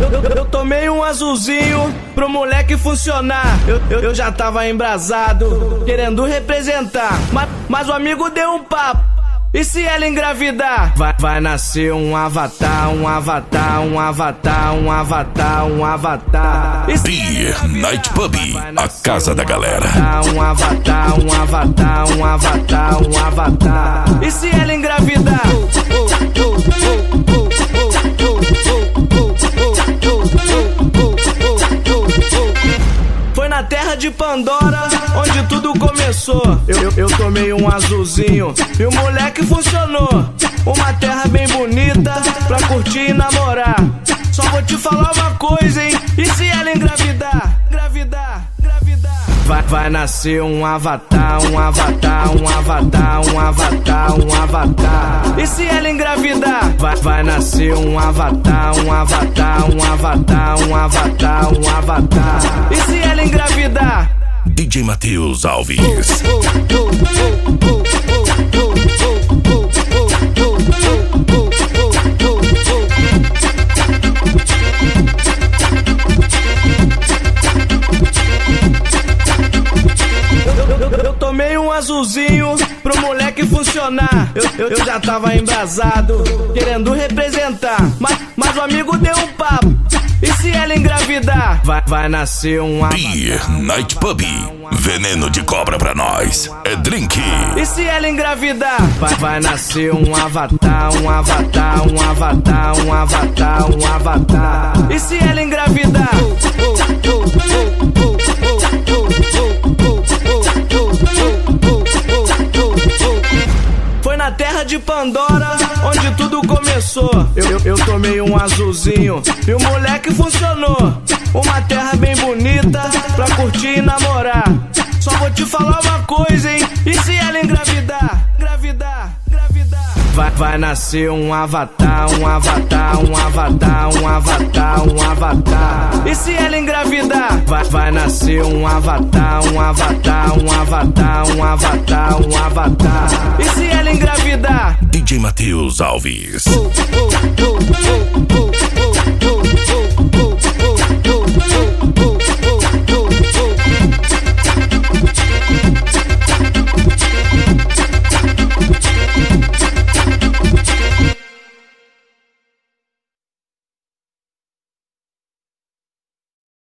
Eu tomei um azulzinho pro moleque funcionar. Eu já tava embrasado, querendo representar. Mas o amigo deu um papo. E se ela engravidar? Vai nascer um avatar, um avatar, um avatar, um avatar, um avatar. Beer Night Pub, a casa da galera. Um avatar, um avatar, um avatar, um avatar. E se ela engravidar? Foi na terra de Pandora onde tudo começou. Eu tomei um azulzinho e o moleque funcionou. Uma terra bem bonita pra curtir e namorar. Só vou te falar uma coisa, hein? E se ela engravidar? Engravidar, engravidar. Vai nascer um avatar, um avatar, um avatar, um avatar, um avatar. E se ela engravidar? Vai nascer um avatar, um avatar, um avatar, um avatar, um avatar. E se ela engravidar? DJ Matheus Alves. Eu tomei um azulzinho pro moleque funcionar. Eu já tava embrasado, querendo representar. Mas o amigo deu um papo. E se ela engravidar? Vai nascer um Beer Night Pub, veneno de cobra pra nós. É drink. E se ela engravidar? Vai nascer um avatar, um avatar, um avatar, um avatar, um avatar. E se ela engravidar? Foi na terra de Pandora onde tudo começou. Eu tomei um azulzinho e o moleque funcionou. Uma terra bem bonita pra curtir e namorar. Só vou te falar uma coisa, hein? E se ela engravidar? Engravidar, engravidar. Vai nascer um avatar, um avatar, um avatar, um avatar, um avatar. E se ela engravidar? Vai nascer um avatar, um avatar, um avatar, um avatar, um avatar. E se ela engravidar? DJ Matheus Alves.